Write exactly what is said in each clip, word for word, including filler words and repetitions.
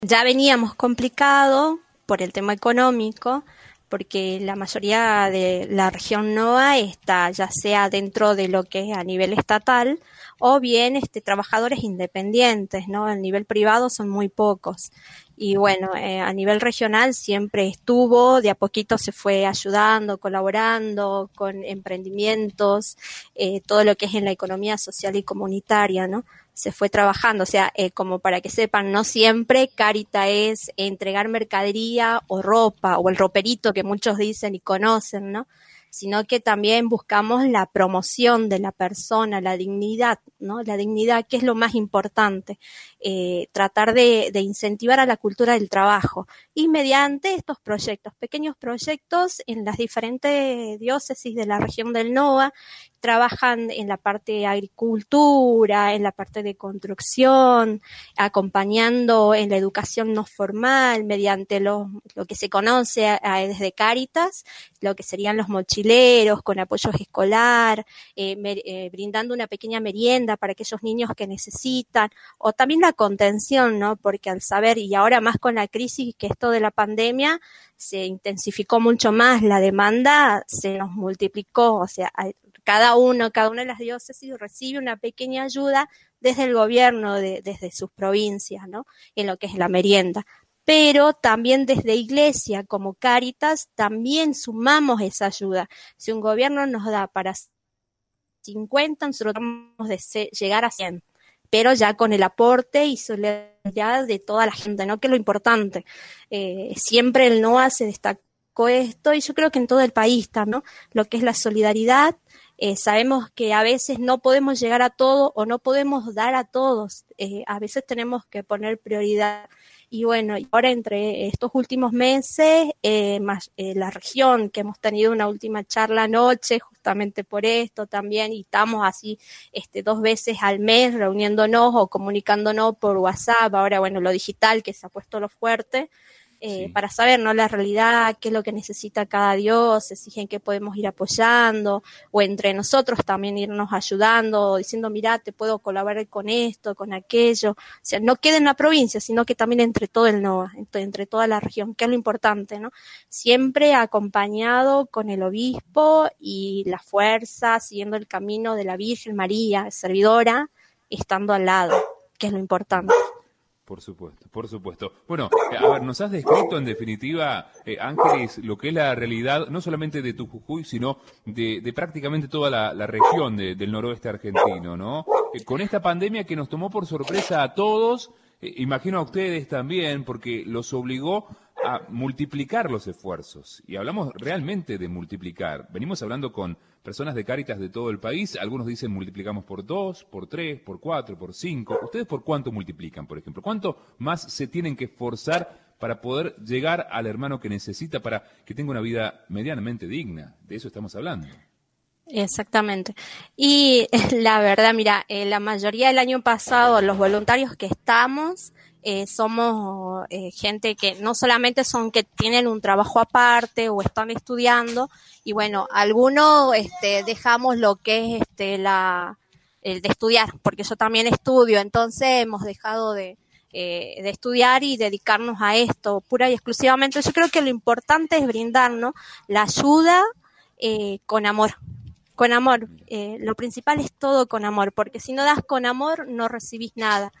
Ya veníamos complicado por el tema económico, porque la mayoría de la región NOA está ya sea dentro de lo que es a nivel estatal o bien este, trabajadores independientes, ¿no? A nivel privado son muy pocos. Y bueno, eh, a nivel regional siempre estuvo, de a poquito se fue ayudando, colaborando con emprendimientos, eh, todo lo que es en la economía social y comunitaria, ¿no? Se fue trabajando, o sea, eh, como para que sepan, no siempre Carita es entregar mercadería o ropa, o el roperito que muchos dicen y conocen, ¿no? Sino que también buscamos la promoción de la persona, la dignidad, ¿no? La dignidad, que es lo más importante, eh, tratar de, de incentivar a la cultura del trabajo y mediante estos proyectos, pequeños proyectos en las diferentes diócesis de la región del NOA, trabajan en la parte de agricultura, en la parte de construcción, acompañando en la educación no formal mediante lo, lo que se conoce a, a, desde Cáritas, lo que serían los mochileros con apoyo escolar, eh, mer, eh, brindando una pequeña merienda para aquellos niños que necesitan, o también la contención, ¿no? Porque al saber, y ahora más con la crisis que esto de la pandemia, se intensificó mucho más la demanda, se nos multiplicó, o sea, cada uno, cada una de las diócesis recibe una pequeña ayuda desde el gobierno, de, desde sus provincias, ¿no? En lo que es la merienda. Pero también desde Iglesia, como Cáritas, también sumamos esa ayuda. Si un gobierno nos da para cincuenta, nosotros tratamos de llegar a cien, pero ya con el aporte y solidaridad de toda la gente, ¿no? Que es lo importante. Eh, siempre el NOA se destacó esto, y yo creo que en todo el país también, ¿no? Lo que es la solidaridad. Eh, sabemos que a veces no podemos llegar a todo o no podemos dar a todos. Eh, a veces tenemos que poner prioridad. Y bueno, ahora entre estos últimos meses, eh, más eh, la región, que hemos tenido una última charla anoche justamente por esto también, y estamos así este, dos veces al mes reuniéndonos o comunicándonos por WhatsApp, ahora bueno, lo digital que se ha puesto lo fuerte. Eh, sí. Para saber, ¿no? La realidad, qué es lo que necesita cada diócesis, en qué podemos ir apoyando, o entre nosotros también irnos ayudando, diciendo, mira, te puedo colaborar con esto, con aquello. O sea, no quede en la provincia, sino que también entre todo el NOA, entre, entre toda la región, que es lo importante, ¿no? Siempre acompañado con el obispo y la fuerza, siguiendo el camino de la Virgen María, servidora, estando al lado, que es lo importante. Por supuesto, por supuesto. Bueno, a ver, nos has descrito en definitiva, eh, Ángeles, lo que es la realidad, no solamente de tu Jujuy, sino de, de prácticamente toda la, la región de, del noroeste argentino, ¿no? Eh, con esta pandemia que nos tomó por sorpresa a todos, eh, imagino a ustedes también, porque los obligó a multiplicar los esfuerzos. Y hablamos realmente de multiplicar. Venimos hablando con personas de Cáritas de todo el país. Algunos dicen multiplicamos por dos, por tres, por cuatro, por cinco. ¿Ustedes por cuánto multiplican, por ejemplo? ¿Cuánto más se tienen que esforzar para poder llegar al hermano que necesita para que tenga una vida medianamente digna? De eso estamos hablando. Exactamente. Y la verdad, mira, eh, la mayoría del año pasado, los voluntarios que estamos, eh, somos eh, gente que no solamente son que tienen un trabajo aparte o están estudiando, y bueno, algunos este, dejamos lo que es este la el de estudiar, porque yo también estudio, entonces hemos dejado de eh, de estudiar y dedicarnos a esto pura y exclusivamente. Yo creo que lo importante es brindarnos la ayuda eh, con amor. Con amor, eh, lo principal es todo con amor, porque si no das con amor, no recibís nada.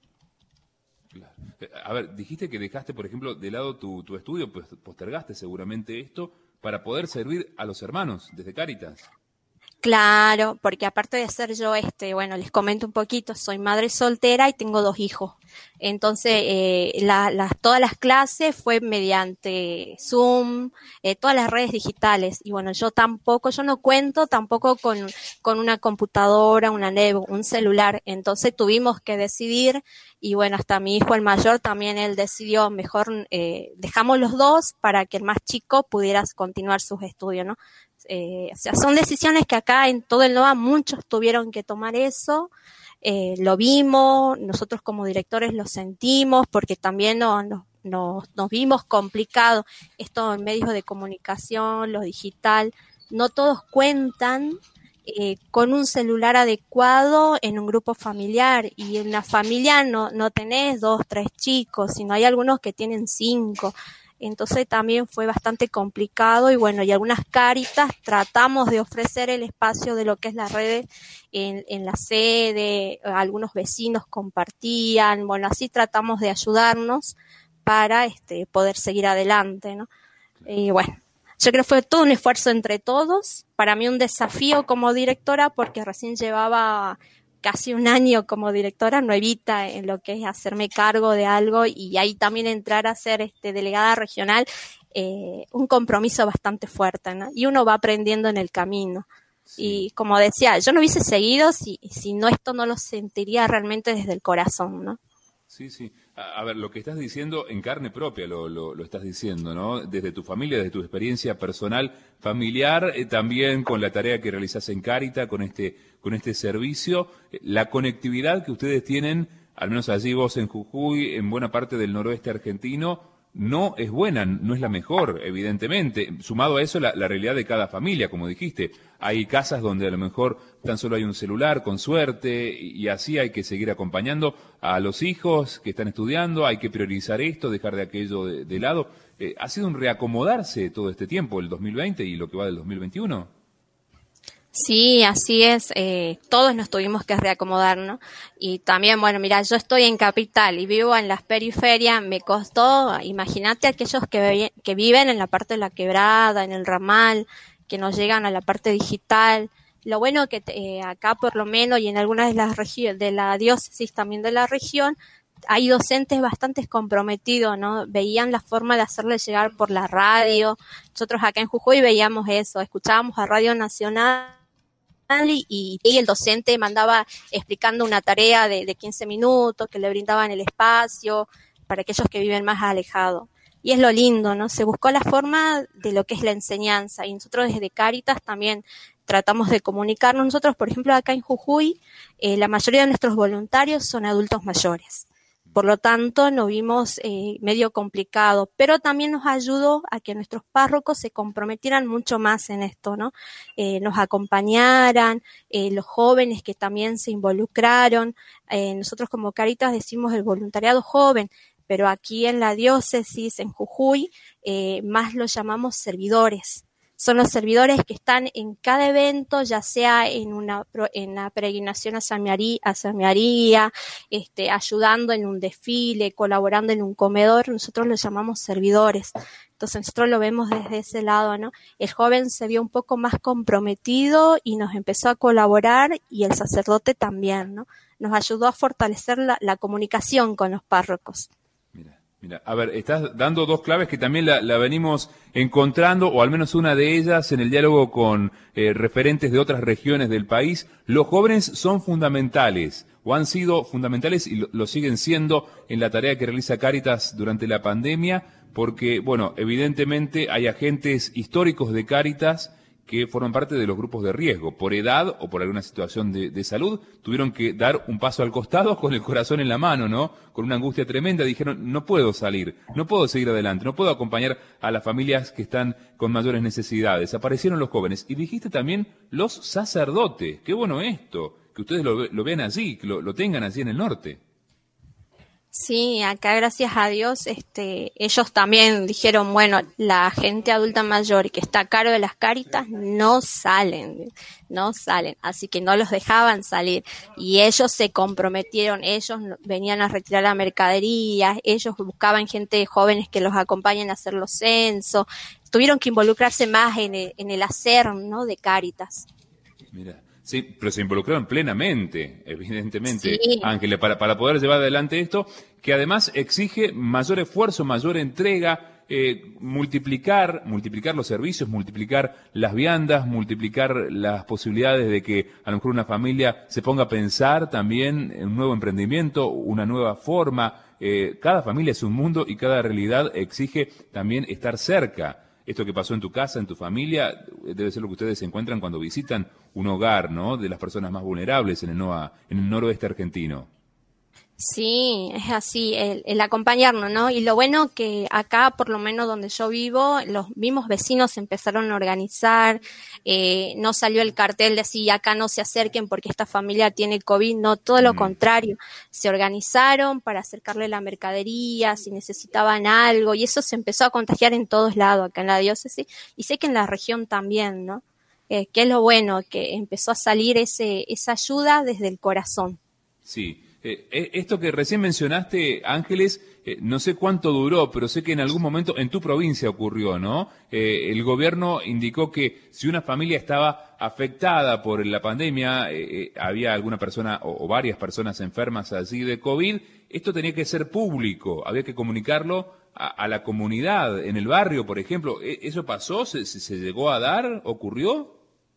Claro. A ver, dijiste que dejaste, por ejemplo, de lado tu, tu estudio, pues postergaste seguramente esto para poder servir a los hermanos desde Cáritas. Claro, porque aparte de ser yo, este, bueno, les comento un poquito, soy madre soltera y tengo dos hijos. Entonces, eh, la, la, todas las clases fue mediante Zoom, eh, todas las redes digitales. Y bueno, yo tampoco, yo no cuento tampoco con, con una computadora, una Nevo, un celular. Entonces tuvimos que decidir, y bueno, hasta mi hijo el mayor también él decidió, mejor eh, dejamos los dos para que el más chico pudiera continuar sus estudios, ¿no? Eh, o sea, son decisiones que acá en todo el NOA muchos tuvieron que tomar eso, eh, lo vimos, nosotros como directores lo sentimos, porque también no, no, nos, nos vimos complicado esto en medios de comunicación, lo digital, no todos cuentan eh, con un celular adecuado en un grupo familiar, y en una familia no, no tenés dos, tres chicos, sino hay algunos que tienen cinco. Entonces también fue bastante complicado y bueno, y algunas Cáritas tratamos de ofrecer el espacio de lo que es la red en, en la sede, algunos vecinos compartían, bueno, así tratamos de ayudarnos para este, poder seguir adelante, ¿no? Y bueno, yo creo que fue todo un esfuerzo entre todos, para mí un desafío como directora porque recién llevaba casi un año como directora nuevita en lo que es hacerme cargo de algo y ahí también entrar a ser este, delegada regional, eh, un compromiso bastante fuerte, ¿no? Y uno va aprendiendo en el camino. Sí. Y como decía, yo no hubiese seguido si, si no esto no lo sentiría realmente desde el corazón, ¿no? Sí, sí. A, a ver, lo que estás diciendo en carne propia lo, lo, lo estás diciendo, ¿no? Desde tu familia, desde tu experiencia personal, familiar, eh, también con la tarea que realizás en Cárita, con este, con este servicio, eh, la conectividad que ustedes tienen, al menos allí vos en Jujuy, en buena parte del noroeste argentino, no es buena, no es la mejor, evidentemente. Sumado a eso, la, la realidad de cada familia, como dijiste. Hay casas donde a lo mejor tan solo hay un celular, con suerte, y, y así hay que seguir acompañando a los hijos que están estudiando, hay que priorizar esto, dejar de aquello de, de lado. Eh, ¿Ha sido un reacomodarse todo este tiempo, el dos mil veinte y lo que va del dos mil veintiuno? Sí, así es, eh, todos nos tuvimos que reacomodar, ¿no? Y también, bueno, mira, yo estoy en Capital y vivo en las periferias, me costó, imagínate aquellos que, que viven en la parte de la quebrada, en el ramal, que no llegan a la parte digital. Lo bueno que eh, acá por lo menos y en algunas de las regiones, de la diócesis también de la región, hay docentes bastante comprometidos, ¿no? Veían la forma de hacerle llegar por la radio. Nosotros acá en Jujuy veíamos eso, escuchábamos a Radio Nacional Y, y el docente mandaba explicando una tarea de, de quince minutos, que le brindaban el espacio para aquellos que viven más alejados. Y es lo lindo, ¿no? Se buscó la forma de lo que es la enseñanza y nosotros desde Cáritas también tratamos de comunicarnos. Nosotros, por ejemplo, acá en Jujuy, eh, la mayoría de nuestros voluntarios son adultos mayores. Por lo tanto, nos vimos eh, medio complicado, pero también nos ayudó a que nuestros párrocos se comprometieran mucho más en esto, ¿no? Eh, nos acompañaran, eh, los jóvenes que también se involucraron. Eh, nosotros como Cáritas decimos el voluntariado joven, pero aquí en la diócesis, en Jujuy, eh, más lo llamamos servidores. Son los servidores que están en cada evento, ya sea en una, en una peregrinación a San María, a San María, este, ayudando en un desfile, colaborando en un comedor, nosotros los llamamos servidores. Entonces nosotros lo vemos desde ese lado, ¿no? El joven se vio un poco más comprometido y nos empezó a colaborar y el sacerdote también, ¿no? Nos ayudó a fortalecer la, la comunicación con los párrocos. Mira, a ver, estás dando dos claves que también la, la venimos encontrando, o al menos una de ellas, en el diálogo con eh, referentes de otras regiones del país. Los jóvenes son fundamentales, o han sido fundamentales y lo, lo siguen siendo en la tarea que realiza Cáritas durante la pandemia, porque, bueno, evidentemente hay agentes históricos de Cáritas que forman parte de los grupos de riesgo, por edad o por alguna situación de, de salud, tuvieron que dar un paso al costado con el corazón en la mano, ¿no? Con una angustia tremenda, dijeron, no puedo salir, no puedo seguir adelante, no puedo acompañar a las familias que están con mayores necesidades. Aparecieron los jóvenes. Y dijiste también los sacerdotes. Qué bueno esto, que ustedes lo, lo vean allí, que lo, lo tengan allí en el norte. Sí, acá gracias a Dios, este, ellos también dijeron, bueno, la gente adulta mayor que está a cargo de las Cáritas no salen, no salen, así que no los dejaban salir y ellos se comprometieron, ellos venían a retirar la mercadería, ellos buscaban gente jóvenes que los acompañen a hacer los censos, tuvieron que involucrarse más en el, en el hacer, ¿no? De Cáritas. Mira. Sí, pero se involucraron plenamente, evidentemente, sí. Ángeles, para, para poder llevar adelante esto, que además exige mayor esfuerzo, mayor entrega, eh, multiplicar, multiplicar los servicios, multiplicar las viandas, multiplicar las posibilidades de que a lo mejor una familia se ponga a pensar también en un nuevo emprendimiento, una nueva forma. Eh, cada familia es un mundo y cada realidad exige también estar cerca. Esto que pasó en tu casa, en tu familia, debe ser lo que ustedes encuentran cuando visitan un hogar, ¿no? De las personas más vulnerables en el, NOA, en el noroeste argentino. Sí, es así, el, el acompañarnos, ¿no? Y lo bueno que acá, por lo menos donde yo vivo, los mismos vecinos se empezaron a organizar, eh, no salió el cartel de sí, acá no se acerquen porque esta familia tiene COVID, no, todo lo Mm. contrario, se organizaron para acercarle la mercadería, si necesitaban algo, y eso se empezó a contagiar en todos lados, acá en la diócesis, y sé que en la región también, ¿no? Eh, que es lo bueno, que empezó a salir ese, esa ayuda desde el corazón. Sí. Eh, eh, esto que recién mencionaste, Ángeles, eh, no sé cuánto duró, pero sé que en algún momento en tu provincia ocurrió, ¿no? Eh, el gobierno indicó que si una familia estaba afectada por la pandemia, eh, eh, había alguna persona o, o varias personas enfermas así de COVID, esto tenía que ser público, había que comunicarlo a, a la comunidad, en el barrio, por ejemplo. ¿E- ¿Eso pasó? ¿Se, se, se llegó a dar? ¿Ocurrió?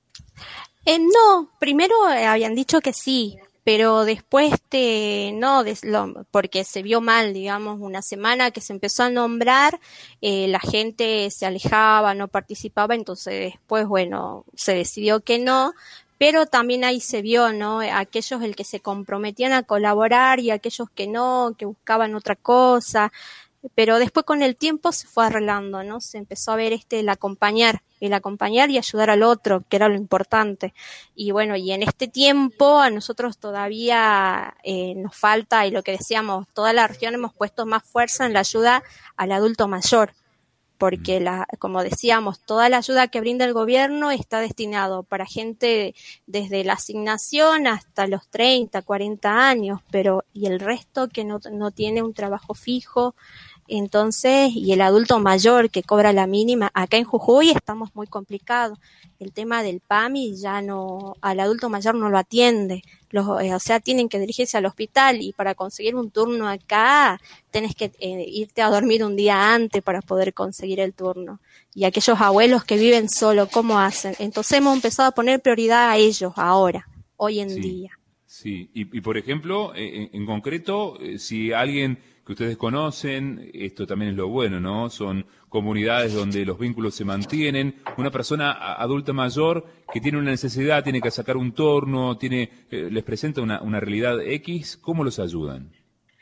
Eh, no, primero eh, habían dicho que sí, pero después te, no, des- lo- porque se vio mal, digamos, una semana que se empezó a nombrar, eh, la gente se alejaba, no participaba, entonces después, bueno, se decidió que no, pero también ahí se vio, ¿no? Aquellos el que se comprometían a colaborar y aquellos que no, que buscaban otra cosa. Pero después con el tiempo se fue arreglando, ¿no? Se empezó a ver este el acompañar, el acompañar y ayudar al otro, que era lo importante. Y bueno, y en este tiempo a nosotros todavía eh, nos falta, y lo que decíamos, toda la región hemos puesto más fuerza en la ayuda al adulto mayor, porque la, como decíamos, toda la ayuda que brinda el gobierno está destinado para gente desde la asignación hasta los treinta, cuarenta años, pero y el resto que no, no tiene un trabajo fijo. Entonces, y el adulto mayor que cobra la mínima, acá en Jujuy estamos muy complicados. El tema del PAMI ya no, al adulto mayor no lo atiende. Los, eh, o sea, tienen que dirigirse al hospital y para conseguir un turno acá tenés que eh, irte a dormir un día antes para poder conseguir el turno. Y aquellos abuelos que viven solo, ¿cómo hacen? Entonces hemos empezado a poner prioridad a ellos ahora, hoy en Sí, día. sí. Y, y por ejemplo, eh, en, en concreto, eh, si alguien que ustedes conocen, esto también es lo bueno, ¿no? Son comunidades donde los vínculos se mantienen. Una persona a- adulta mayor que tiene una necesidad, tiene que sacar un torno, tiene, eh, les presenta una, una realidad X, ¿cómo los ayudan?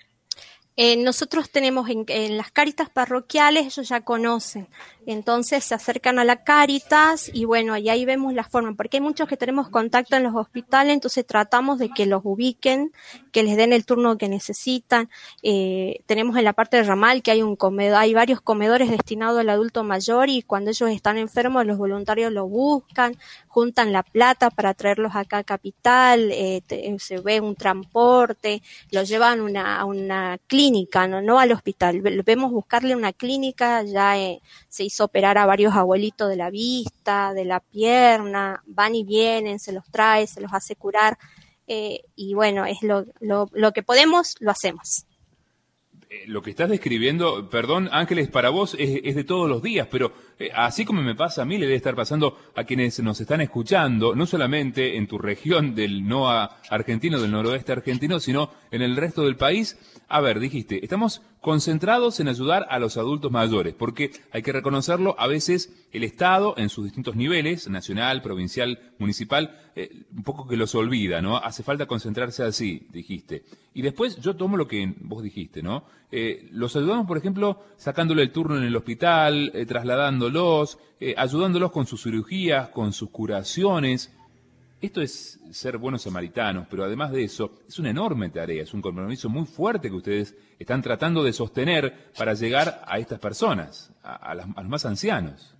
Eh, nosotros tenemos en, en las Cáritas parroquiales, ellos ya conocen, entonces se acercan a la Cáritas y bueno, y ahí vemos la forma, porque hay muchos que tenemos contacto en los hospitales, entonces tratamos de que los ubiquen, que les den el turno que necesitan. Eh, tenemos en la parte del ramal que hay un comedor, hay varios comedores destinados al adulto mayor y cuando ellos están enfermos los voluntarios los buscan, juntan la plata para traerlos acá a Capital, eh, te, se ve un transporte, los llevan una, a una clínica, ¿no? No al hospital. Vemos buscarle una clínica, ya eh, se hizo operar a varios abuelitos de la vista, de la pierna, van y vienen, se los trae, se los hace curar, eh, y bueno, es lo, lo, lo que podemos, lo hacemos. Eh, Lo que estás describiendo, perdón Ángeles, para vos es, es de todos los días, pero eh, así como me pasa a mí, le debe estar pasando a quienes nos están escuchando, no solamente en tu región del N O A argentino, del noroeste argentino, sino en el resto del país. A ver, dijiste, estamos concentrados en ayudar a los adultos mayores, porque hay que reconocerlo, a veces el Estado, en sus distintos niveles, nacional, provincial, municipal, eh, un poco que los olvida, ¿no? Hace falta concentrarse así, dijiste. Y después yo tomo lo que vos dijiste, ¿no? Eh, los ayudamos, por ejemplo, sacándole el turno en el hospital, eh, trasladándolos, eh, ayudándolos con sus cirugías, con sus curaciones. Esto es ser buenos samaritanos, pero además de eso, es una enorme tarea, es un compromiso muy fuerte que ustedes están tratando de sostener para llegar a estas personas, a, a, las, a los más ancianos.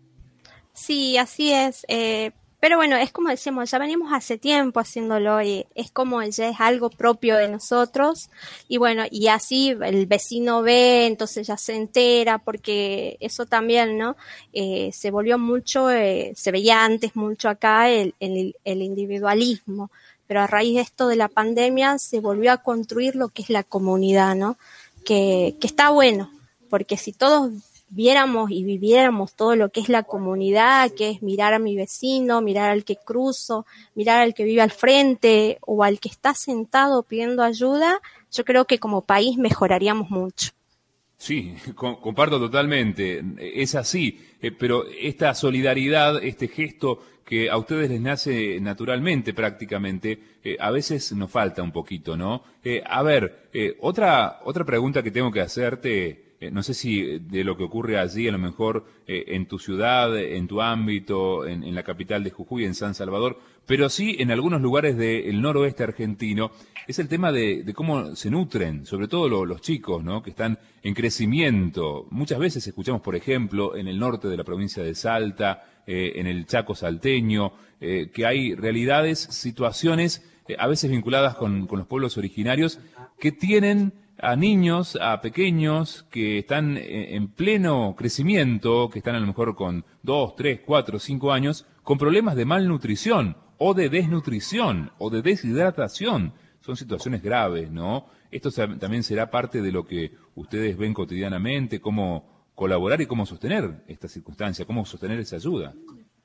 Sí, así es. Eh, pero bueno, es como decimos, ya venimos hace tiempo haciéndolo y es como ya es algo propio de nosotros. Y bueno, y así el vecino ve, entonces ya se entera, porque eso también, ¿no? Eh, se volvió mucho, eh, se veía antes mucho acá el, el, el individualismo, pero a raíz de esto de la pandemia se volvió a construir lo que es la comunidad, ¿no? Que, que está bueno, porque si todos viéramos y viviéramos todo lo que es la comunidad, que es mirar a mi vecino, mirar al que cruzo, mirar al que vive al frente o al que está sentado pidiendo ayuda, yo creo que como país mejoraríamos mucho. Sí, co- comparto totalmente, es así, eh, pero esta solidaridad, este gesto que a ustedes les nace naturalmente prácticamente, eh, a veces nos falta un poquito, ¿no? Eh, a ver, eh, otra, otra pregunta que tengo que hacerte, eh, no sé si de lo que ocurre allí, a lo mejor eh, en tu ciudad, en tu ámbito, en, en la capital de Jujuy, en San Salvador, pero sí en algunos lugares del noroeste argentino, es el tema de, de cómo se nutren, sobre todo lo, los chicos, ¿no? Que están en crecimiento. Muchas veces escuchamos, por ejemplo, en el norte de la provincia de Salta, eh, en el Chaco salteño, eh, que hay realidades, situaciones, eh, a veces vinculadas con, con los pueblos originarios, que tienen a niños, a pequeños, que están eh, en pleno crecimiento, que están a lo mejor con dos, tres, cuatro, cinco años, con problemas de malnutrición, o de desnutrición, o de deshidratación. Son situaciones graves, ¿no? Esto también será parte de lo que ustedes ven cotidianamente, cómo colaborar y cómo sostener esta circunstancia, cómo sostener esa ayuda.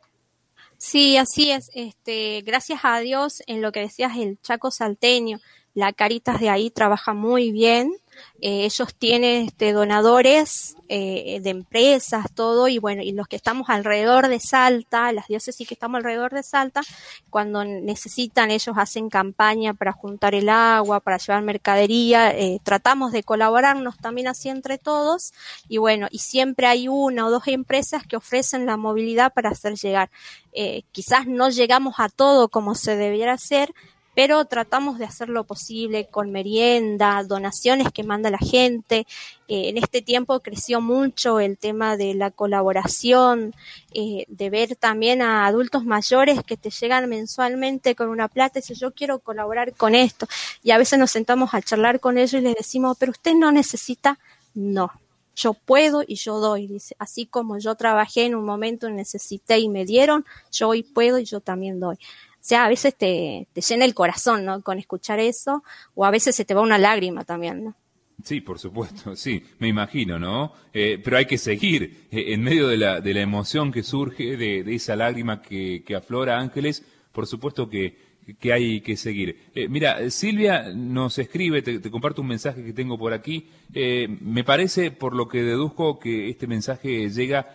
Sí, así es. Este, gracias a Dios, en lo que decías, el Chaco salteño, la Cáritas de ahí trabaja muy bien. Eh, ellos tienen este, donadores eh, de empresas, todo, y bueno, y los que estamos alrededor de Salta, las diócesis que estamos alrededor de Salta, cuando necesitan, ellos hacen campaña para juntar el agua, para llevar mercadería, eh, tratamos de colaborarnos también así entre todos, y bueno, y siempre hay una o dos empresas que ofrecen la movilidad para hacer llegar. Eh, quizás no llegamos a todo como se debiera hacer, pero tratamos de hacer lo posible con merienda, donaciones que manda la gente. Eh, en este tiempo creció mucho el tema de la colaboración, eh, de ver también a adultos mayores que te llegan mensualmente con una plata y dicen, yo quiero colaborar con esto. Y a veces nos sentamos a charlar con ellos y les decimos, pero usted no necesita, no. Yo puedo y yo doy, dice, así como yo trabajé en un momento, necesité y me dieron, yo hoy puedo y yo también doy. O sea, a veces te, te llena el corazón, ¿no? Con escuchar eso, o a veces se te va una lágrima también, ¿no? Sí, por supuesto, sí, me imagino, ¿no? Eh, pero hay que seguir eh, en medio de la, de la emoción que surge, de, de esa lágrima que, que aflora, Ángeles, por supuesto que, que hay que seguir. Eh, mira, Silvia nos escribe, te, te comparto un mensaje que tengo por aquí, eh, me parece, por lo que deduzco, que este mensaje llega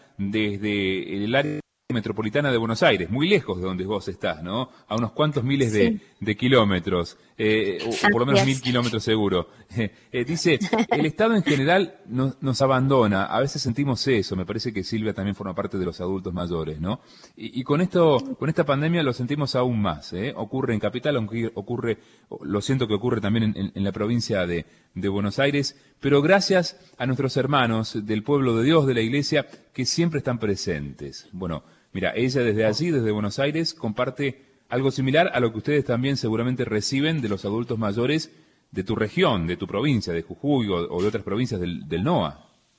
desde el área metropolitana de Buenos Aires, muy lejos de donde vos estás, ¿no? A unos cuantos miles de, Sí. de kilómetros, eh, o, o por lo menos mil kilómetros seguro. Eh, dice, el Estado en general nos, nos abandona, a veces sentimos eso, me parece que Silvia también forma parte de los adultos mayores, ¿no? Y, y con esto, con esta pandemia lo sentimos aún más, ¿eh? Ocurre en Capital, aunque ocurre, lo siento que ocurre también en, en, en la provincia de, de Buenos Aires, pero gracias a nuestros hermanos del pueblo de Dios, de la Iglesia, que siempre están presentes. Bueno, mira, ella desde allí, desde Buenos Aires, comparte algo similar a lo que ustedes también seguramente reciben de los adultos mayores de tu región, de tu provincia, de Jujuy o, o de otras provincias del, del NOA.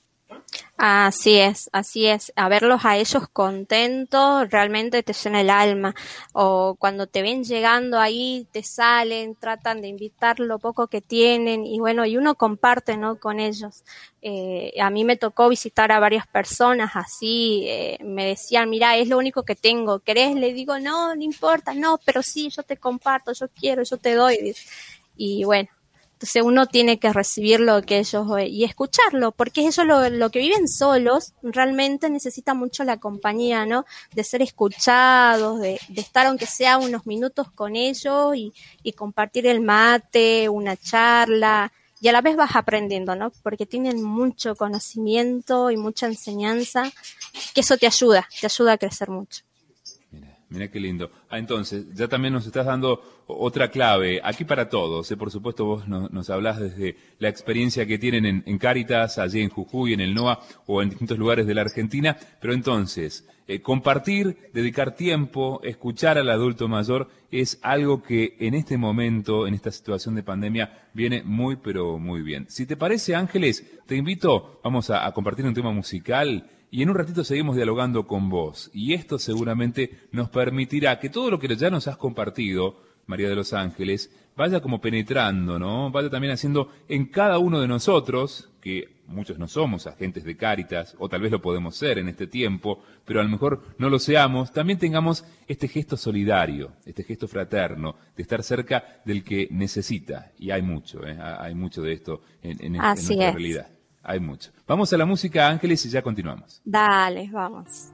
Así es, así es. A verlos a ellos contentos realmente te llena el alma. O cuando te ven llegando ahí, te salen, tratan de invitar lo poco que tienen y bueno, y uno comparte, ¿no? Con ellos. Eh, a mí me tocó visitar a varias personas así, eh, me decían, mira, es lo único que tengo, ¿querés? Le digo, no, no importa, no, pero sí, yo te comparto, yo quiero, yo te doy. Y bueno. Entonces uno tiene que recibir lo que ellos y escucharlo, porque ellos lo, lo que viven solos realmente necesitan mucho la compañía, ¿no? De ser escuchados, de, de estar aunque sea unos minutos con ellos y, y compartir el mate, una charla, y a la vez vas aprendiendo, ¿no? Porque tienen mucho conocimiento y mucha enseñanza, que eso te ayuda, te ayuda a crecer mucho. Mira qué lindo. Ah, entonces, ya también nos estás dando otra clave, aquí para todos. ¿eh? Por supuesto, vos nos, nos hablás desde la experiencia que tienen en, en Cáritas, allí en Jujuy, en el NOA o en distintos lugares de la Argentina. Pero entonces, eh, compartir, dedicar tiempo, escuchar al adulto mayor es algo que en este momento, en esta situación de pandemia, viene muy, pero muy bien. Si te parece, Ángeles, te invito, vamos a, a compartir un tema musical. Y en un ratito seguimos dialogando con vos. Y esto seguramente nos permitirá que todo lo que ya nos has compartido, María de los Ángeles, vaya como penetrando, ¿no? Vaya también haciendo en cada uno de nosotros, que muchos no somos agentes de Cáritas, o tal vez lo podemos ser en este tiempo, pero a lo mejor no lo seamos, también tengamos este gesto solidario, este gesto fraterno, de estar cerca del que necesita. Y hay mucho, ¿eh? Hay mucho de esto en, en, en nuestra es. realidad. hay mucho. Vamos a la música, Ángeles, y ya continuamos. Dale, vamos.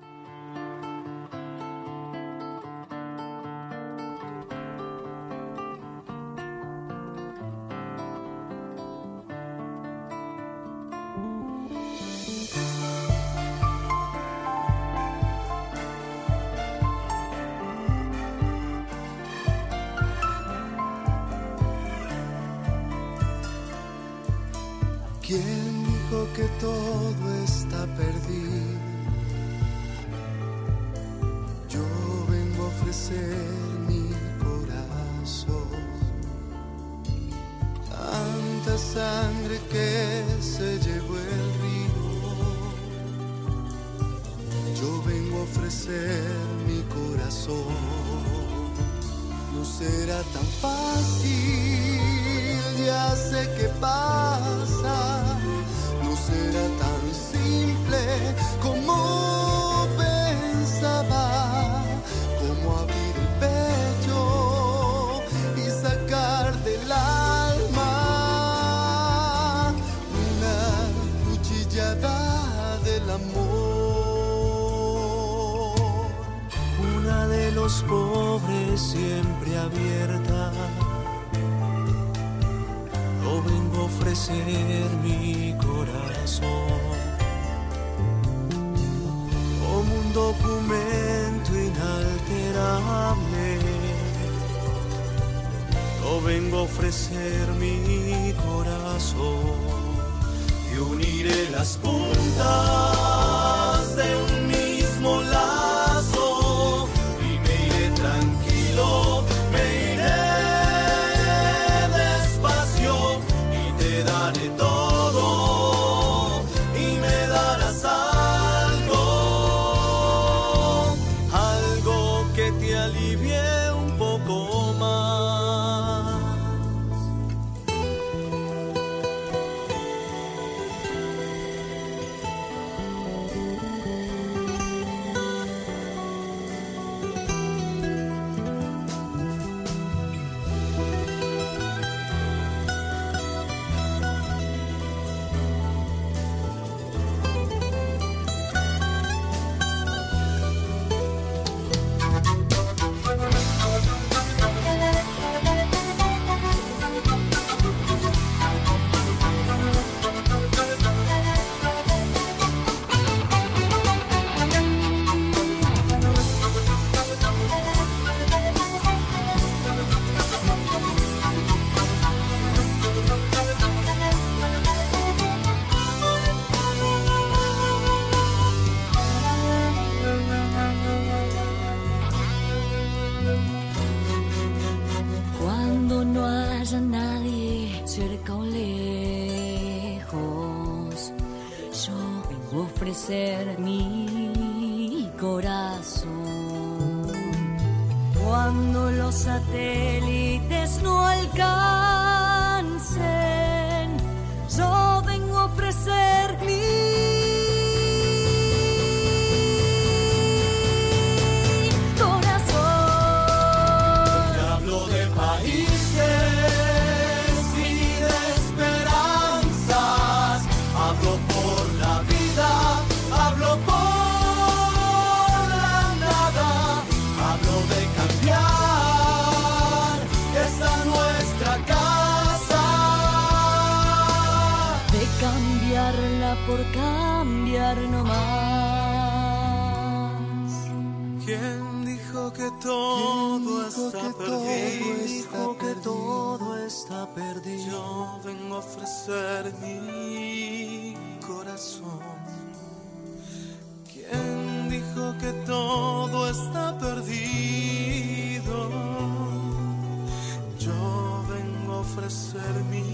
¿Quién dijo que todo está perdido? Yo vengo a ofrecer mi corazón. Tanta sangre que se llevó el río. Yo vengo a ofrecer mi corazón. No será tan fácil, ya sé qué pasa. No será tan simple como pensaba, como abrir el pecho y sacar del alma una cuchillada del amor. Una de los pobres siempre abierta. Yo vengo a ofrecer mi corazón como un documento inalterable. Yo vengo a ofrecer mi corazón y uniré las puntas de un mismo lazo y me iré tranquilo, me iré daré todo y me darás algo, algo que te alivie un poco más. Ofrecer mi corazón cuando los satélites no alcancen. Yo vengo a ofrecer mi corazón. Te hablo de países y de esperanzas. Hablo por la vida. Hablo por la nada, hablo de cambiar esta nuestra casa, de cambiarla por cambiar nomás. ¿Quién dijo que todo está perdido? ¿Quién dijo que todo está perdido? Yo vengo a ofrecer mi corazón. ¿Quién dijo que todo está perdido? Yo vengo a ofrecer mi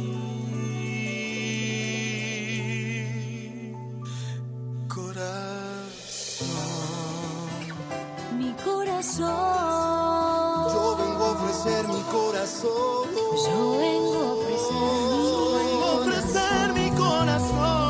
corazón. Mi corazón. Yo vengo a ofrecer mi corazón. Yo vengo a ofrecer mi Vengo a ofrecer mi corazón.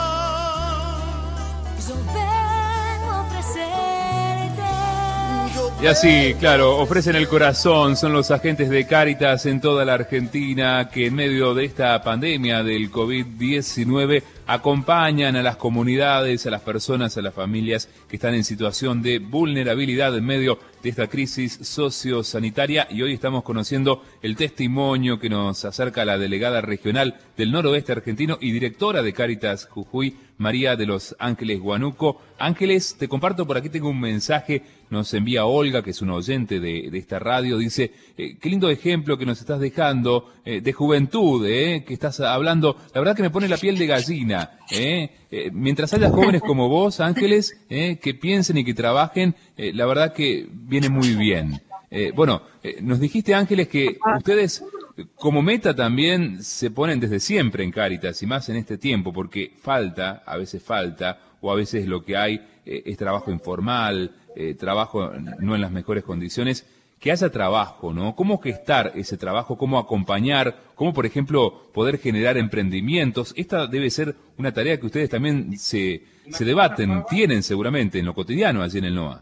Yo vengo a ofrecerte. Y así, claro, ofrecen el corazón, son los agentes de Cáritas en toda la Argentina que en medio de esta pandemia del COVID diecinueve acompañan a las comunidades, a las personas, a las familias que están en situación de vulnerabilidad en medio de esta crisis sociosanitaria, y hoy estamos conociendo el testimonio que nos acerca la delegada regional del noroeste argentino y directora de Cáritas Jujuy, María de los Ángeles Huánuco. Ángeles, te comparto, por aquí tengo un mensaje, nos envía Olga, que es una oyente de, de esta radio, dice, eh, qué lindo ejemplo que nos estás dejando eh, de juventud, eh, que estás hablando, la verdad que me pone la piel de gallina, eh, eh, mientras haya jóvenes como vos, Ángeles, eh, que piensen y que trabajen, eh, la verdad que viene muy bien. Eh, bueno, eh, nos dijiste, Ángeles, que ustedes como meta también se ponen desde siempre en Cáritas, y más en este tiempo, porque falta, a veces falta, o a veces lo que hay eh, es trabajo informal, eh, trabajo no en las mejores condiciones, que haya trabajo, ¿no? ¿Cómo gestar ese trabajo? ¿Cómo acompañar? ¿Cómo, por ejemplo, poder generar emprendimientos? Esta debe ser una tarea que ustedes también se, se debaten, tienen seguramente en lo cotidiano allí en el NOA.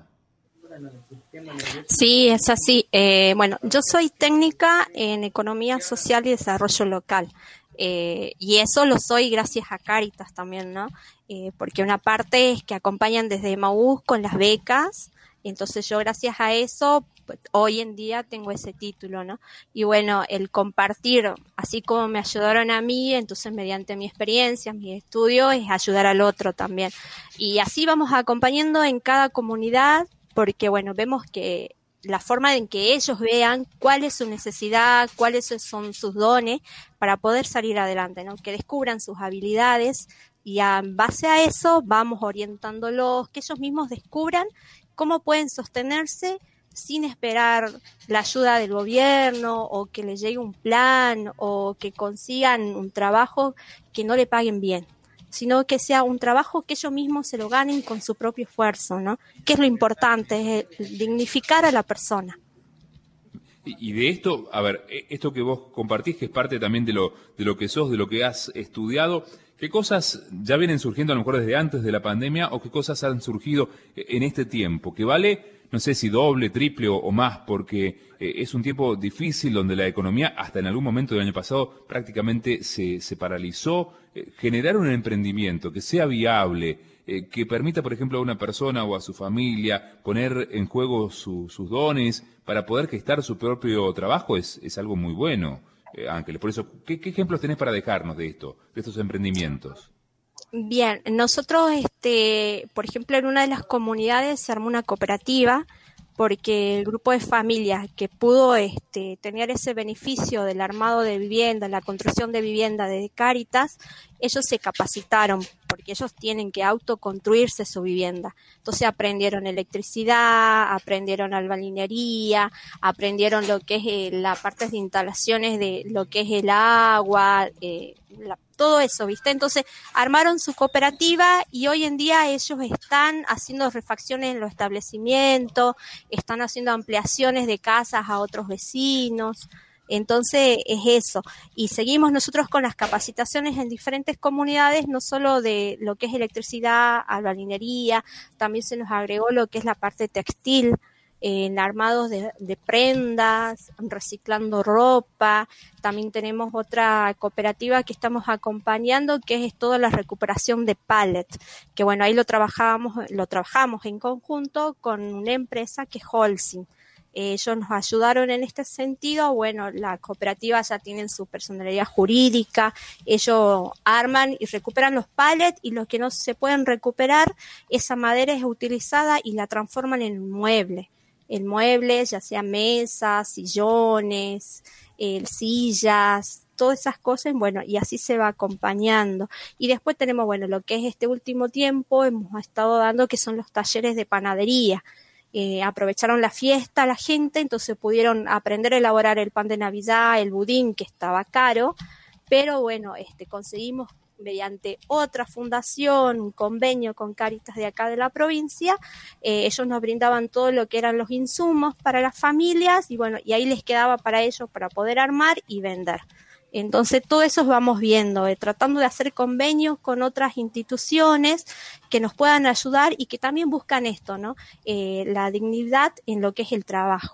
Sí, es así. Eh, bueno, yo soy técnica en Economía Social y Desarrollo Local. Eh, y eso lo soy gracias a Cáritas también, ¿no? Eh, porque una parte es que acompañan desde Emaús con las becas, entonces yo gracias a eso pues, hoy en día tengo ese título, ¿no? Y bueno, el compartir, así como me ayudaron a mí, entonces mediante mi experiencia, mi estudio, es ayudar al otro también. Y así vamos acompañando en cada comunidad, porque bueno, vemos que la forma en que ellos vean cuál es su necesidad, cuáles son sus dones para poder salir adelante, ¿no? Que descubran sus habilidades y en base a eso vamos orientándolos, que ellos mismos descubran cómo pueden sostenerse sin esperar la ayuda del gobierno o que les llegue un plan o que consigan un trabajo que no le paguen bien, sino que sea un trabajo que ellos mismos se lo ganen con su propio esfuerzo, ¿no? Que es lo importante, es dignificar a la persona. Y de esto, a ver, esto que vos compartís, que es parte también de lo, de lo que sos, de lo que has estudiado, ¿qué cosas ya vienen surgiendo a lo mejor desde antes de la pandemia o qué cosas han surgido en este tiempo? Que vale, no sé si doble, triple o, o más, porque eh, es un tiempo difícil donde la economía, hasta en algún momento del año pasado, prácticamente se, se paralizó. Eh, generar un emprendimiento que sea viable, eh, que permita, por ejemplo, a una persona o a su familia poner en juego su, sus dones para poder gestar su propio trabajo, es, es algo muy bueno. Eh, Ángeles, por eso, ¿qué, ¿qué ejemplos tenés para dejarnos de esto, de estos emprendimientos? Bien, nosotros, este, por ejemplo, en una de las comunidades se armó una cooperativa porque el grupo de familias que pudo este, tener ese beneficio del armado de vivienda, la construcción de vivienda de Cáritas, ellos se capacitaron porque ellos tienen que autoconstruirse su vivienda. Entonces aprendieron electricidad, aprendieron albañilería, aprendieron lo que es eh, la parte de instalaciones de lo que es el agua, eh, la, todo eso, ¿viste? Entonces armaron su cooperativa y hoy en día ellos están haciendo refacciones en los establecimientos, están haciendo ampliaciones de casas a otros vecinos. Entonces es eso, y seguimos nosotros con las capacitaciones en diferentes comunidades, no solo de lo que es electricidad, albañilería, también se nos agregó lo que es la parte textil, eh, en armados de, de prendas, reciclando ropa. También tenemos otra cooperativa que estamos acompañando, que es toda la recuperación de pallet, que bueno, ahí lo trabajábamos, lo trabajamos en conjunto con una empresa que es Holcim. Ellos nos ayudaron en este sentido. Bueno, la cooperativa ya tienen su personalidad jurídica, ellos arman y recuperan los pallets y los que no se pueden recuperar, esa madera es utilizada y la transforman en mueble. El mueble, ya sea mesas, sillones, eh, sillas, todas esas cosas, bueno, y así se va acompañando. Y después tenemos, bueno, lo que es este último tiempo, hemos estado dando que son los talleres de panadería. Eh, aprovecharon la fiesta la gente, entonces pudieron aprender a elaborar el pan de Navidad, el budín, que estaba caro, pero bueno, este, conseguimos mediante otra fundación, un convenio con Cáritas de acá de la provincia, eh, ellos nos brindaban todo lo que eran los insumos para las familias y bueno, y ahí les quedaba para ellos para poder armar y vender. Entonces, todo eso vamos viendo, eh, tratando de hacer convenios con otras instituciones que nos puedan ayudar y que también buscan esto, ¿no? Eh, la dignidad en lo que es el trabajo.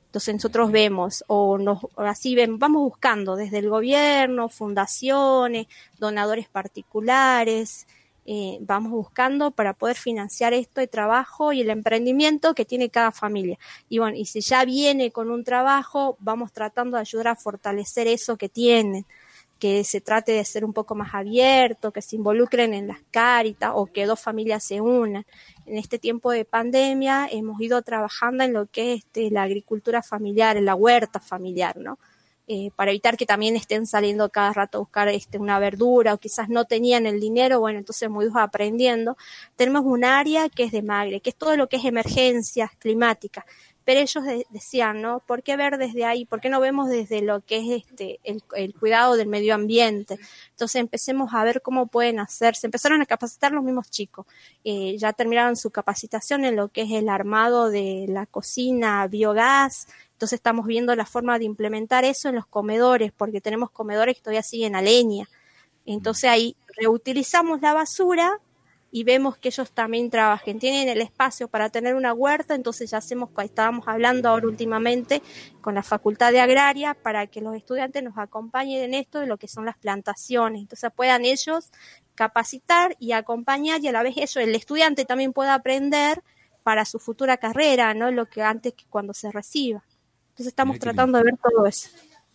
Entonces nosotros vemos, o nos, o así ven, vamos buscando desde el gobierno, fundaciones, donadores particulares, eh, vamos buscando para poder financiar esto de trabajo y el emprendimiento que tiene cada familia. Y bueno, y si ya viene con un trabajo, vamos tratando de ayudar a fortalecer eso que tienen, que se trate de ser un poco más abierto, que se involucren en las Cáritas o que dos familias se unan. En este tiempo de pandemia hemos ido trabajando en lo que es este, la agricultura familiar, en la huerta familiar, ¿no? Eh, para evitar que también estén saliendo cada rato a buscar este, una verdura o quizás no tenían el dinero, bueno, entonces hemos ido aprendiendo. Tenemos un área que es de Magre, que es todo lo que es emergencias climáticas. Pero ellos de, decían, ¿no? ¿Por qué ver desde ahí? ¿Por qué no vemos desde lo que es este el, el cuidado del medio ambiente? Entonces empecemos a ver cómo pueden hacer. Se empezaron a capacitar los mismos chicos. Eh, ya terminaron su capacitación en lo que es el armado de la cocina, biogás. Entonces estamos viendo la forma de implementar eso en los comedores, porque tenemos comedores que todavía siguen a leña. Entonces ahí reutilizamos la basura y vemos que ellos también trabajen, tienen el espacio para tener una huerta, entonces ya hacemos, estábamos hablando ahora últimamente con la Facultad de Agraria para que los estudiantes nos acompañen en esto de lo que son las plantaciones, entonces puedan ellos capacitar y acompañar y a la vez ellos, el estudiante también pueda aprender para su futura carrera, ¿no? Lo que antes que cuando se reciba. Entonces estamos tratando de ver todo eso.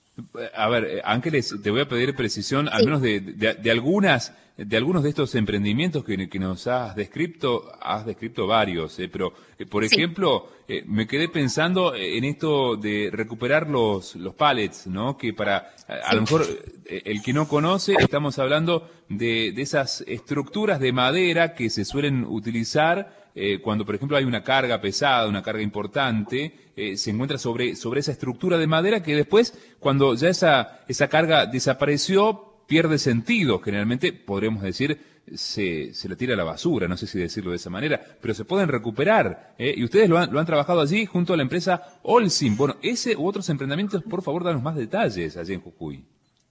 A ver, Ángeles, te voy a pedir precisión, al sí. menos de, de, de algunas, de algunos de estos emprendimientos que, que nos has descrito, has descrito varios, eh, pero, eh, por sí. ejemplo, eh, me quedé pensando en esto de recuperar los, los pallets, ¿no? Que para, a, a sí. lo mejor, eh, el que no conoce, estamos hablando de, de esas estructuras de madera que se suelen utilizar Eh, cuando, por ejemplo, hay una carga pesada, una carga importante, eh, se encuentra sobre, sobre esa estructura de madera que después, cuando ya esa, esa carga desapareció, pierde sentido. Generalmente, podríamos decir, se, se la tira a la basura, no sé si decirlo de esa manera, pero se pueden recuperar. ¿eh? Y ustedes lo han, lo han trabajado allí junto a la empresa Holcim. Bueno, ese u otros emprendimientos, por favor, danos más detalles allí en Jujuy.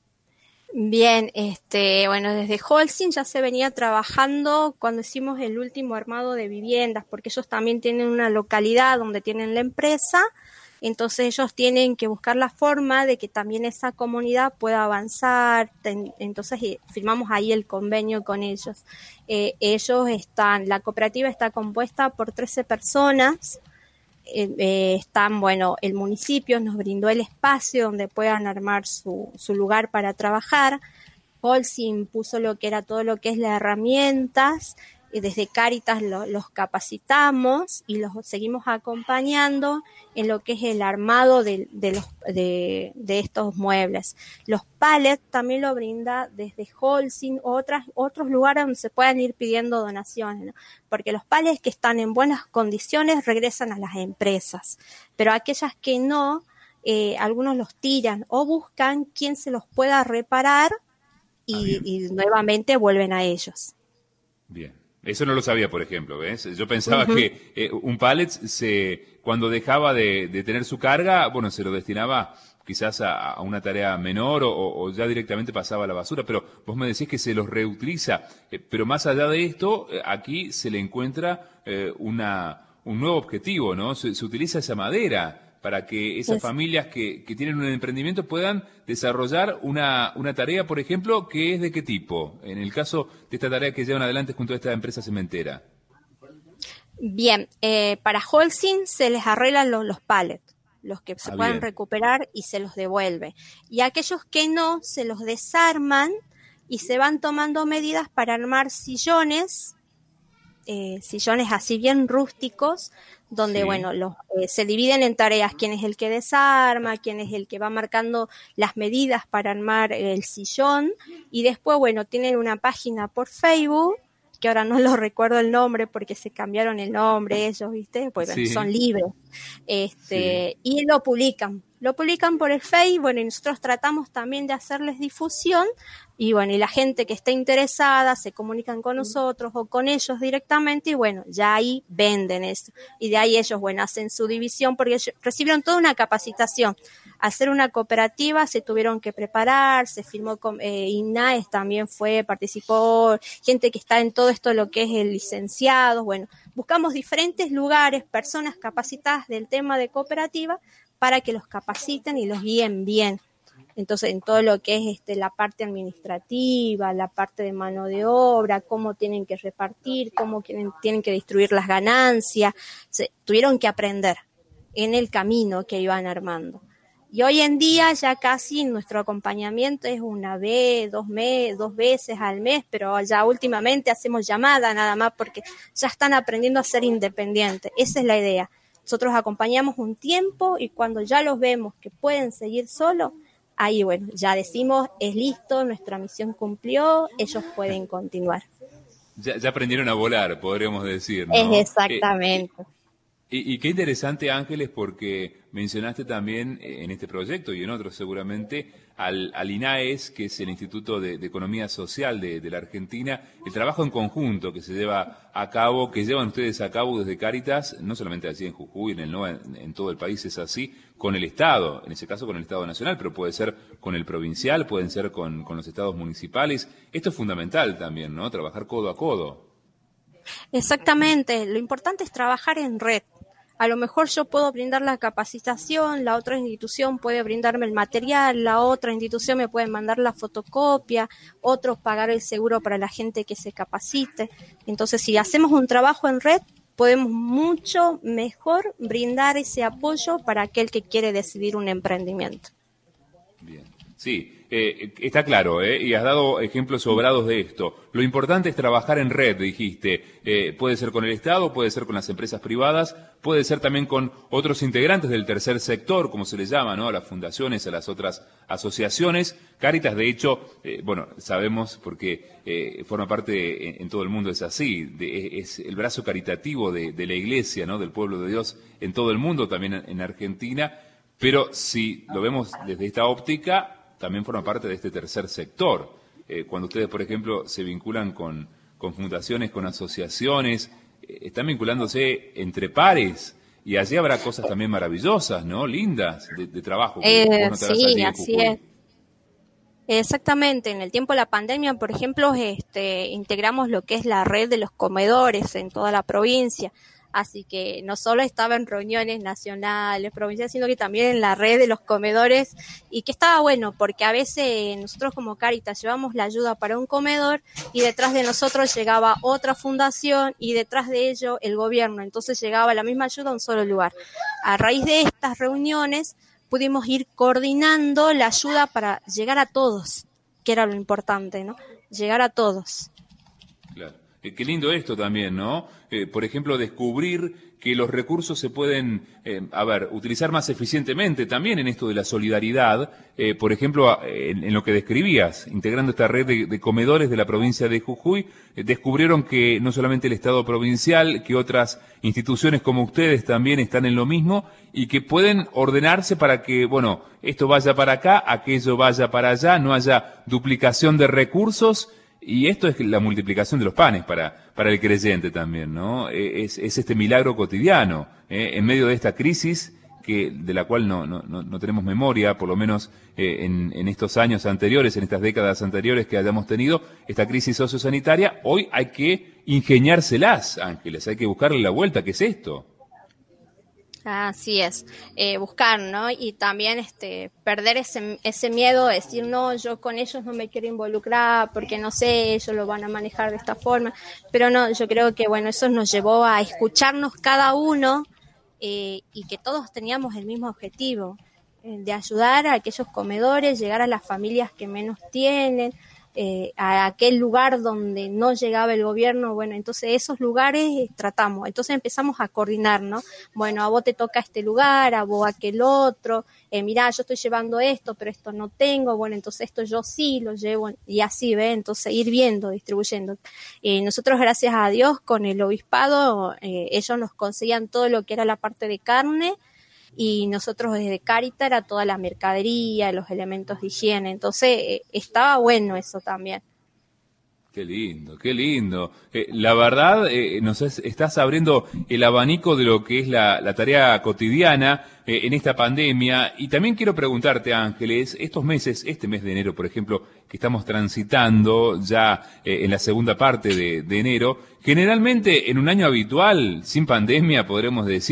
Bien, este, bueno, desde Holcim ya se venía trabajando cuando hicimos el último armado de viviendas, porque ellos también tienen una localidad donde tienen la empresa, entonces ellos tienen que buscar la forma de que también esa comunidad pueda avanzar, ten, entonces firmamos ahí el convenio con ellos. Eh, ellos están, la cooperativa está compuesta por trece personas. Eh, eh, están, bueno, el municipio nos brindó el espacio donde puedan armar su, su lugar para trabajar. Holcim puso lo que era todo lo que es las herramientas, y desde Cáritas lo, los capacitamos y los seguimos acompañando en lo que es el armado de, de, los, de, de estos muebles. Los pallets también lo brinda desde Holcim, otras, otros lugares donde se puedan ir pidiendo donaciones, ¿no? Porque los pallets que están en buenas condiciones regresan a las empresas, pero aquellas que no, eh, algunos los tiran o buscan quien se los pueda reparar y, ah, y nuevamente vuelven a ellos. Bien. Eso no lo sabía, por ejemplo, ¿ves? Yo pensaba uh-huh. que eh, un pallet, se, cuando dejaba de, de tener su carga, bueno, se lo destinaba quizás a, a una tarea menor o, o ya directamente pasaba a la basura, pero vos me decís que se los reutiliza. Eh, pero más allá de esto, eh, aquí se le encuentra eh, una, un nuevo objetivo, ¿no? Se, se utiliza esa madera para que esas pues, familias que, que tienen un emprendimiento puedan desarrollar una, una tarea, por ejemplo, que es de qué tipo, en el caso de esta tarea que llevan adelante junto a esta empresa cementera. Bien, eh, para Holcim se les arreglan los, los pallets, los que se ah, puedan bien. recuperar y se los devuelve. Y aquellos que no, se los desarman y se van tomando medidas para armar sillones, eh, sillones así bien rústicos, donde, sí. bueno, los, eh, se dividen en tareas, quién es el que desarma, quién es el que va marcando las medidas para armar el sillón, y después, bueno, tienen una página por Facebook, que ahora no lo recuerdo el nombre porque se cambiaron el nombre ellos, ¿viste? Pues sí. son libres, este, sí. y lo publican, lo publican por el Facebook, bueno, y nosotros tratamos también de hacerles difusión, y bueno, y la gente que esté interesada se comunican con nosotros o con ellos directamente, y bueno, ya ahí venden eso, y de ahí ellos, bueno, hacen su división, porque ellos recibieron toda una capacitación. Al ser una cooperativa se tuvieron que preparar, se firmó con eh, INAES también fue, participó, gente que está en todo esto lo que es el licenciado, bueno, buscamos diferentes lugares, personas capacitadas del tema de cooperativa, para que los capaciten y los guíen bien. Entonces, en todo lo que es este, la parte administrativa, la parte de mano de obra, cómo tienen que repartir, cómo quieren, tienen que distribuir las ganancias, se, tuvieron que aprender en el camino que iban armando. Y hoy en día ya casi nuestro acompañamiento es una vez, dos, mes, dos veces al mes, pero ya últimamente hacemos llamada nada más porque ya están aprendiendo a ser independientes. Esa es la idea. Nosotros acompañamos un tiempo y cuando ya los vemos que pueden seguir solos, ahí, bueno, ya decimos, es listo, nuestra misión cumplió, ellos pueden continuar. Ya, ya aprendieron a volar, podríamos decir, ¿no? Es exactamente. Eh, y, y qué interesante, Ángeles, porque mencionaste también en este proyecto y en otros seguramente al, al INAES, que es el Instituto de, de Economía Social de, de la Argentina, el trabajo en conjunto que se lleva a cabo, que llevan ustedes a cabo desde Cáritas, no solamente allí en Jujuy, en el NOA, en, en todo el país es así, con el Estado, en ese caso con el Estado Nacional, pero puede ser con el provincial, pueden ser con, con los estados municipales. Esto es fundamental también, ¿no? Trabajar codo a codo. Exactamente, lo importante es trabajar en red. A lo mejor yo puedo brindar la capacitación, la otra institución puede brindarme el material, la otra institución me puede mandar la fotocopia, otros pagar el seguro para la gente que se capacite. Entonces, si hacemos un trabajo en red, podemos mucho mejor brindar ese apoyo para aquel que quiere decidir un emprendimiento. Bien, sí. Eh, está claro, ¿eh? Y has dado ejemplos sobrados de esto. Lo importante es trabajar en red, dijiste. Eh, puede ser con el Estado, puede ser con las empresas privadas, puede ser también con otros integrantes del tercer sector, como se les llama, ¿no? A las fundaciones, a las otras asociaciones. Cáritas, de hecho, eh, bueno, sabemos porque eh, forma parte, en, en todo el mundo es así, de, es el brazo caritativo de, de la Iglesia, ¿no? Del pueblo de Dios en todo el mundo, también en, en Argentina. Pero si lo vemos desde esta óptica, también forma parte de este tercer sector. Eh, cuando ustedes, por ejemplo, se vinculan con, con fundaciones, con asociaciones, eh, están vinculándose entre pares, y allí habrá cosas también maravillosas, ¿no? Lindas, de, de trabajo. Eh, sí, así es. Exactamente, en el tiempo de la pandemia, por ejemplo, este, integramos lo que es la red de los comedores en toda la provincia. Así que no solo estaba en reuniones nacionales, provinciales, sino que también en la red de los comedores, y que estaba bueno, porque a veces nosotros como Cáritas llevamos la ayuda para un comedor y detrás de nosotros llegaba otra fundación y detrás de ello el gobierno, entonces llegaba la misma ayuda a un solo lugar. A raíz de estas reuniones pudimos ir coordinando la ayuda para llegar a todos, que era lo importante, ¿no? Llegar a todos. Claro. Eh, qué lindo esto también, ¿no? Eh, por ejemplo, descubrir que los recursos se pueden, eh, a ver, utilizar más eficientemente también en esto de la solidaridad. Eh, por ejemplo, en, en lo que describías, integrando esta red de, de comedores de la provincia de Jujuy, eh, descubrieron que no solamente el Estado provincial, que otras instituciones como ustedes también están en lo mismo y que pueden ordenarse para que, bueno, esto vaya para acá, aquello vaya para allá, no haya duplicación de recursos. Y esto es la multiplicación de los panes para, para el creyente también, ¿no? Es, es este milagro cotidiano, ¿eh? En medio de esta crisis que, de la cual no, no, no tenemos memoria, por lo menos eh, en, en estos años anteriores, en estas décadas anteriores que hayamos tenido, esta crisis sociosanitaria, hoy hay que ingeniárselas, Ángeles, hay que buscarle la vuelta. ¿Qué es esto? Así es, eh, buscar, ¿no? Y también este perder ese ese miedo de decir, no, yo con ellos no me quiero involucrar porque no sé, ellos lo van a manejar de esta forma. Pero no, yo creo que, bueno, eso nos llevó a escucharnos cada uno eh, y que todos teníamos el mismo objetivo, eh, de ayudar a aquellos comedores, llegar a las familias que menos tienen, Eh, a aquel lugar donde no llegaba el gobierno. Bueno, entonces esos lugares eh, tratamos, entonces empezamos a coordinar, ¿no? Bueno, a vos te toca este lugar, a vos aquel otro, eh, mirá, yo estoy llevando esto, pero esto no tengo, bueno, entonces esto yo sí lo llevo, y así, ¿ve? Entonces ir viendo, distribuyendo. Eh, nosotros, gracias a Dios, con el obispado, eh, ellos nos conseguían todo lo que era la parte de carne, y nosotros desde Cáritas era toda la mercadería, los elementos de higiene, entonces eh, estaba bueno eso también. Qué lindo, qué lindo. Eh, la verdad, eh, nos es, estás abriendo el abanico de lo que es la, la tarea cotidiana eh, en esta pandemia. Y también quiero preguntarte, Ángeles, estos meses, este mes de enero, por ejemplo, que estamos transitando ya eh, en la segunda parte de, de enero, generalmente en un año habitual, sin pandemia, podremos decir,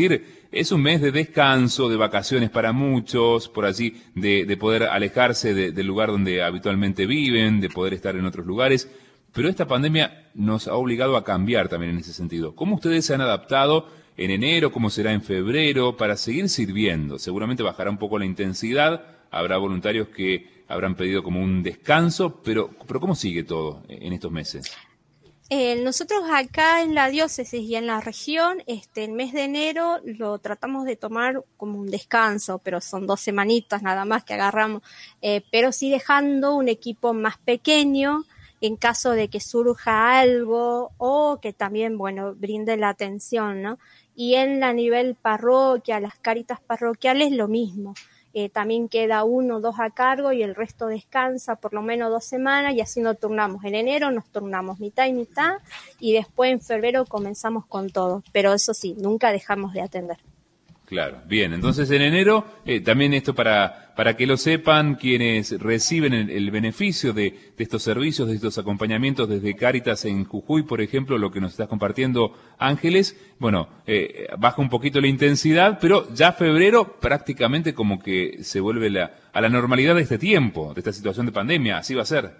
es un mes de descanso, de vacaciones para muchos, por allí, de, de poder alejarse de, del lugar donde habitualmente viven, de poder estar en otros lugares. Pero esta pandemia nos ha obligado a cambiar también en ese sentido. ¿Cómo ustedes se han adaptado en enero? ¿Cómo será en febrero? Para seguir sirviendo. Seguramente bajará un poco la intensidad. Habrá voluntarios que habrán pedido como un descanso, pero, pero ¿cómo sigue todo en estos meses? Eh, nosotros acá en la diócesis y en la región, este, el mes de enero lo tratamos de tomar como un descanso, pero son dos semanitas nada más que agarramos, eh, pero sí dejando un equipo más pequeño en caso de que surja algo o que también, bueno, brinde la atención, ¿no? Y en la nivel parroquia, las Cáritas parroquiales, lo mismo. Eh, también queda uno o dos a cargo y el resto descansa por lo menos dos semanas y así nos turnamos. En enero nos turnamos mitad y mitad y después en febrero comenzamos con todo. Pero eso sí, nunca dejamos de atender. Claro, bien. Entonces en enero, eh, también esto para para que lo sepan quienes reciben el, el beneficio de, de estos servicios, de estos acompañamientos desde Cáritas en Jujuy, por ejemplo, lo que nos estás compartiendo, Ángeles, bueno, eh, baja un poquito la intensidad, pero ya febrero prácticamente como que se vuelve la, a la normalidad de este tiempo, de esta situación de pandemia, así va a ser.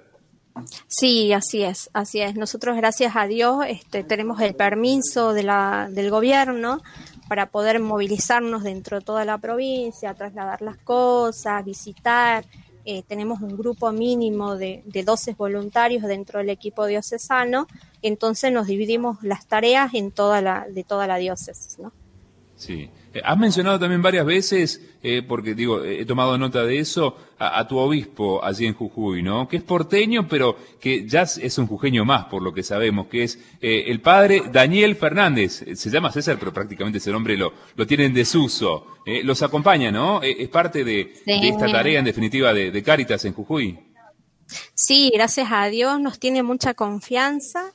Sí, así es, así es. Nosotros, gracias a Dios, este, tenemos el permiso de la, del gobierno para poder movilizarnos dentro de toda la provincia, trasladar las cosas, visitar. Eh, tenemos un grupo mínimo de, de doce voluntarios dentro del equipo diocesano, entonces nos dividimos las tareas en toda la, de toda la diócesis, ¿no? Sí. Eh, has mencionado también varias veces, eh, porque digo, he tomado nota de eso, a, a tu obispo allí en Jujuy, ¿no? Que es porteño, pero que ya es un jujeño más, por lo que sabemos, que es eh, el padre Daniel Fernández. Se llama César, pero prácticamente ese nombre lo, lo tienen en desuso. Eh, los acompaña, ¿no? Eh, es parte de, sí, de esta tarea, en definitiva, de, de Cáritas en Jujuy. Sí, gracias a Dios nos tiene mucha confianza.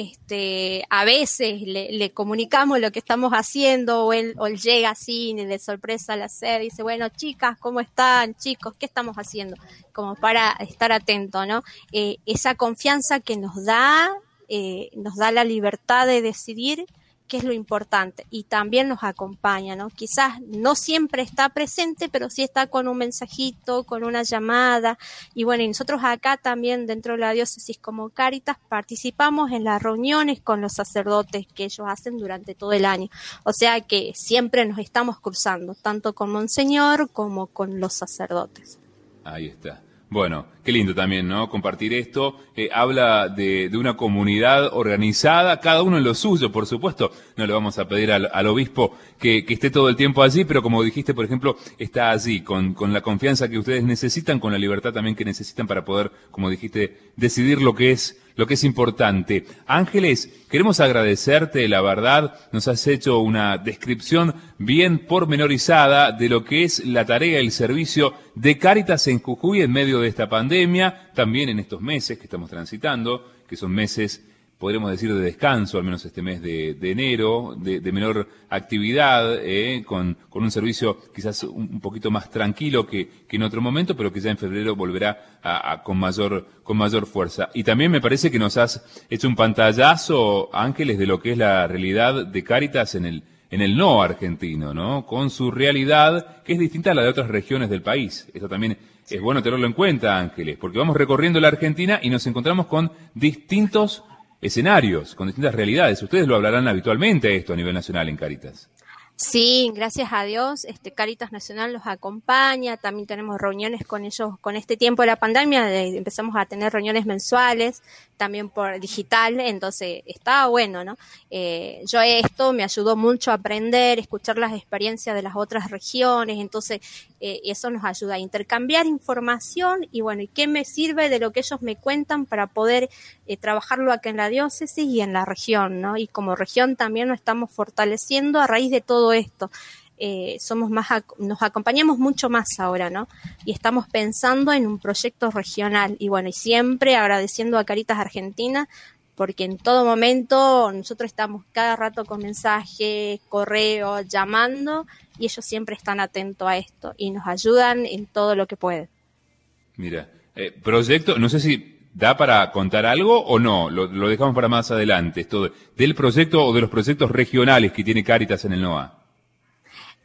Este, a veces le, le comunicamos lo que estamos haciendo o él, o él llega así de sorpresa a la sede y dice, bueno, chicas, ¿cómo están? Chicos, ¿qué estamos haciendo? Como para estar atento, ¿no? Eh, esa confianza que nos da, eh, nos da la libertad de decidir qué es lo importante y también nos acompaña, ¿no? Quizás no siempre está presente, pero sí está con un mensajito, con una llamada y bueno, y nosotros acá también dentro de la diócesis como Cáritas participamos en las reuniones con los sacerdotes que ellos hacen durante todo el año, o sea que siempre nos estamos cruzando, tanto con Monseñor como con los sacerdotes. Ahí está. Bueno, qué lindo también, ¿no? Compartir esto. Eh, habla de, de una comunidad organizada, cada uno en lo suyo, por supuesto. No le vamos a pedir al, al obispo que, que esté todo el tiempo allí, pero como dijiste, por ejemplo, está allí con, con la confianza que ustedes necesitan, con la libertad también que necesitan para poder, como dijiste, decidir lo que es lo que es importante. Ángeles, queremos agradecerte, la verdad, nos has hecho una descripción bien pormenorizada de lo que es la tarea, el servicio de Cáritas en Jujuy en medio de esta pandemia, también en estos meses que estamos transitando, que son meses, podríamos decir, de descanso, al menos este mes de, de enero, de, de menor actividad, eh, con, con un servicio quizás un, un poquito más tranquilo que, que en otro momento, pero que ya en febrero volverá a, a, con mayor, con mayor fuerza. Y también me parece que nos has hecho un pantallazo, Ángeles, de lo que es la realidad de Cáritas en el, en el no argentino, ¿no? Con su realidad, que es distinta a la de otras regiones del país. Esto también es bueno tenerlo en cuenta, Ángeles, porque vamos recorriendo la Argentina y nos encontramos con distintos escenarios, con distintas realidades. Ustedes lo hablarán habitualmente esto a nivel nacional en Cáritas. Sí, gracias a Dios, este Cáritas Nacional los acompaña, también tenemos reuniones con ellos, con este tiempo de la pandemia, de, empezamos a tener reuniones mensuales, también por digital, entonces estaba bueno, ¿no? Eh, yo esto me ayudó mucho a aprender, escuchar las experiencias de las otras regiones, entonces eh, eso nos ayuda a intercambiar información y bueno, ¿y qué me sirve de lo que ellos me cuentan para poder eh, trabajarlo acá en la diócesis y en la región, ¿no? Y como región también nos estamos fortaleciendo a raíz de todo esto. Eh, somos más, nos acompañamos mucho más ahora, ¿no? Y estamos pensando en un proyecto regional y bueno, y siempre agradeciendo a Cáritas Argentina porque en todo momento nosotros estamos cada rato con mensajes, correos, llamando y ellos siempre están atentos a esto y nos ayudan en todo lo que pueden. Mira, eh, proyecto, no sé si da para contar algo o no, lo, lo dejamos para más adelante, esto de, del proyecto o de los proyectos regionales que tiene Cáritas en el N O A.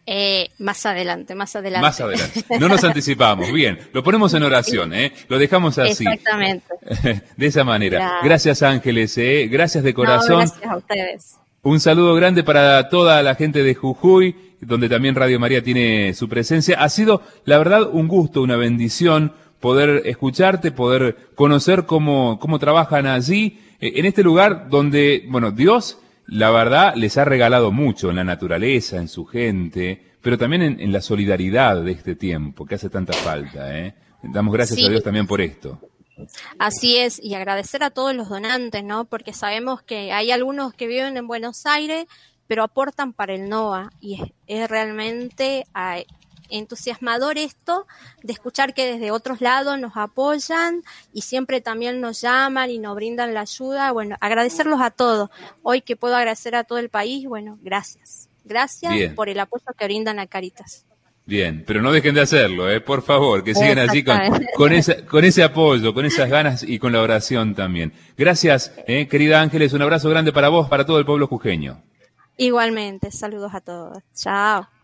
Eh, más adelante, más adelante. Más adelante. No nos anticipamos. Bien, lo ponemos en oración, ¿eh? Lo dejamos así. Exactamente. De esa manera. Gracias, gracias Ángeles, ¿eh? Gracias de corazón. No, gracias a ustedes. Un saludo grande para toda la gente de Jujuy, donde también Radio María tiene su presencia. Ha sido, la verdad, un gusto, una bendición poder escucharte, poder conocer cómo, cómo trabajan allí, eh, en este lugar donde, bueno, Dios, la verdad, les ha regalado mucho en la naturaleza, en su gente, pero también en, en la solidaridad de este tiempo, que hace tanta falta, ¿eh? Damos gracias Sí. a Dios también por esto. Así es, y agradecer a todos los donantes, ¿no? Porque sabemos que hay algunos que viven en Buenos Aires, pero aportan para el NOA, y es, es realmente ay, entusiasmador esto de escuchar que desde otros lados nos apoyan y siempre también nos llaman y nos brindan la ayuda. Bueno, agradecerlos a todos. Hoy que puedo agradecer a todo el país, bueno, gracias. Gracias Bien. Por el apoyo que brindan a Caritas. Bien, pero no dejen de hacerlo, eh, por favor, que sigan allí con, Exactamente. con, esa, con ese apoyo, con esas ganas y con la oración también. Gracias, eh, querida Ángeles, un abrazo grande para vos, para todo el pueblo jujeño. Igualmente, saludos a todos. Chao.